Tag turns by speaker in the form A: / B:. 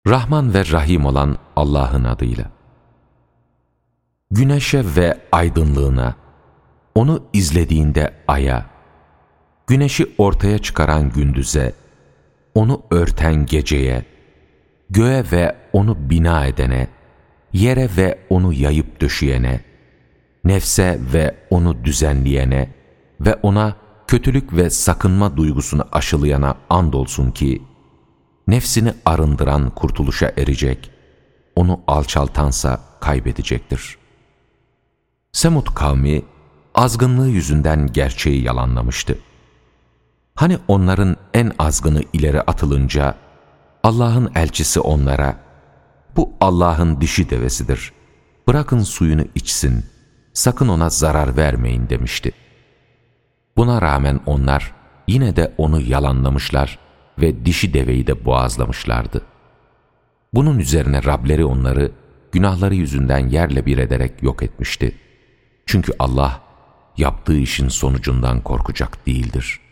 A: Rahman ve Rahim olan Allah'ın adıyla. Güneşe ve aydınlığına, onu izlediğinde aya, güneşi ortaya çıkaran gündüze, onu örten geceye, göğe ve onu bina edene, yere ve onu yayıp döşeyene, nefse ve onu düzenleyene ve ona kötülük ve sakınma duygusunu aşılayana andolsun ki, nefsini arındıran kurtuluşa erecek, onu alçaltansa kaybedecektir. Semud kavmi, azgınlığı yüzünden gerçeği yalanlamıştı. Hani onların en azgını ileri atılınca, Allah'ın elçisi onlara, bu Allah'ın dişi devesidir, bırakın suyunu içsin, sakın ona zarar vermeyin demişti. Buna rağmen onlar yine de onu yalanlamışlar ve dişi deveyi de boğazlamışlardı. Bunun üzerine Rableri onları günahları yüzünden yerle bir ederek yok etmişti. Çünkü Allah yaptığı işin sonucundan korkacak değildir.